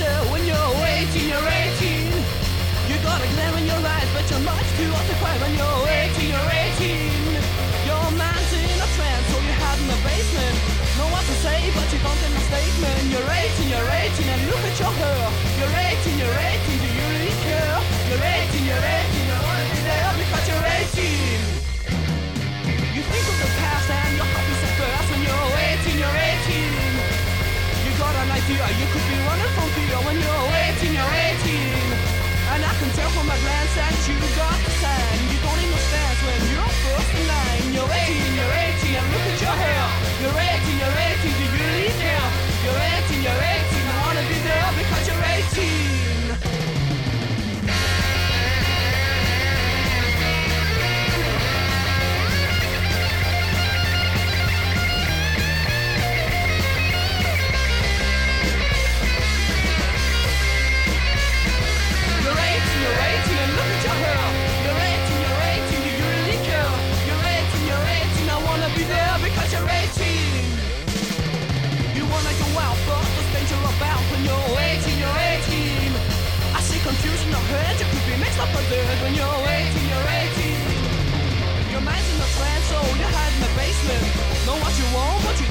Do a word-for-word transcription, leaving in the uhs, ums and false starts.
faster when you're eighteen, you're eighteen. You got a glare in your eyes, but you're much too occupied when you're eighteen, you're eighteen. Your mind's in a trance, all you have in the basement. Know what to say, but you don't get no statement. You're eighteen, you're eighteen, and look at your hair. You're eighteen, you're eighteen, do you really care? You're eighteen, you're eighteen, you wanna be there because you're eighteen. You think of the past and your heart is at first when you're eighteen, you're eighteen. You got an idea, you could be running from fear when you're eighteen, you're eighteen. And I can tell from my glance that you got the sign. You don't need no stance when you're first in line. You're eighteen, you're eighteen, and look at your hair. You're eighteen, you're eighteen, do you really care? You're eighteen, you're eighteen, I wanna be there because you're eighteen. Confusion of hurt, you could be mixed up with it when you're eighteen, you're eighteen. Your mind's in a trance, so you're hiding in the basement. Know what you want, but you